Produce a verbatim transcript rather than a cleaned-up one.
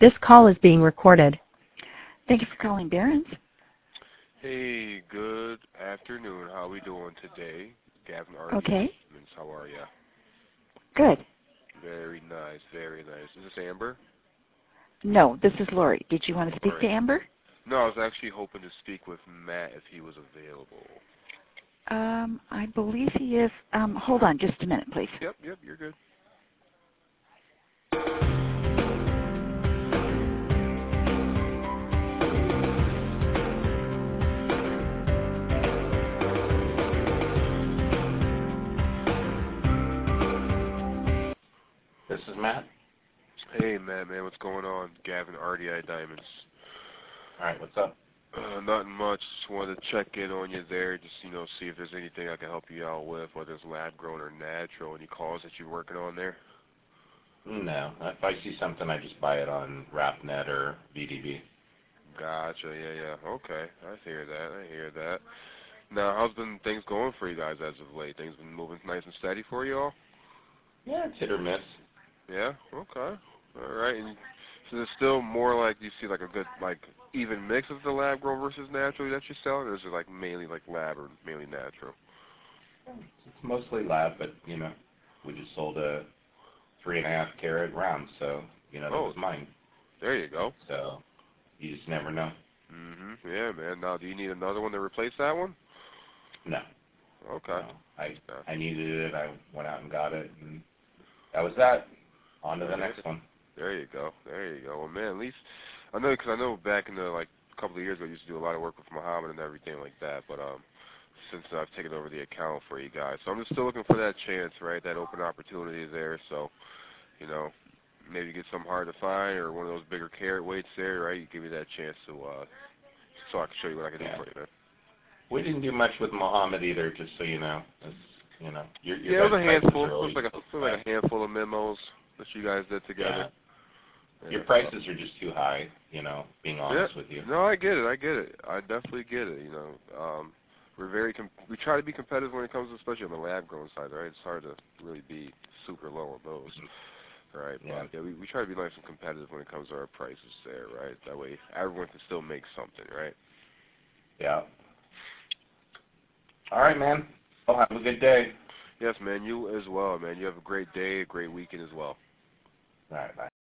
This call is being recorded. Thank you for calling Barron's. Hey, good afternoon. How are we doing today? Gavin Arden. Okay. How are you? Good. Very nice, very nice. Is this Amber? No, this is Lori. Did you want to speak Lori. to Amber? No, I was actually hoping to speak with Matt if he was available. Um, I believe he is. Um, hold on just a minute, please. Yep, yep, you're good. This is Matt. Hey, Matt, man, what's going on? Gavin, R D I Diamonds. All right, what's up? Uh, nothing much. Just wanted to check in on you there, just, you know, see if there's anything I can help you out with, whether it's lab-grown or natural. Any calls that you're working on there? No. If I see something, I just buy it on RapNet or V D B. Gotcha, yeah, yeah. Okay, I hear that, I hear that. Now, how's been things going for you guys as of late? Things been moving nice and steady for you all? Yeah, it's hit or miss. Yeah, okay. All right, and so there's still more like, you see like a good, like, even mix of the lab grown versus natural that you're selling, or is it like mainly like lab or mainly natural? It's mostly lab, but, you know, we just sold a three and a half carat round, so, you know, that Oh, was mine. There you go. So, you just never know. Mm-hmm. Yeah, man. Now, do you need another one to replace that one? No. Okay. No. I, Yeah. I needed it. I went out and got it, and that was that. On to the next one. There you go. There you go. Well, man, at least I know, because I know back in the like a couple of years ago, I used to do a lot of work with Muhammad and everything like that. But um, since I've taken over the account for you guys, so I'm just still looking for that chance, right? That open opportunity there. So, you know, maybe get something hard to find or one of those bigger carat weights there, right? You give me that chance to uh, so I can show you what I can Yeah. do for you, man. We didn't do much with Muhammad either, just so you know. It's, you know, your, your Yeah, it was a guys' handful. It prices are was like a, it was like a handful of memos that you guys did together. Yeah. Your prices are just too high, you know, being honest yeah. with you. No, I get it. I get it. I definitely get it. You know, um, we're very com- we try to be competitive when it comes to, especially on the lab grown side, right? It's hard to really be super low on those, right? Yeah. But yeah, we we try to be nice and competitive when it comes to our prices there, right? That way everyone can still make something, right? Yeah. All right, man. Well, have a good day. Yes, man. You as well, man. You have a great day, a great weekend as well. All right, bye.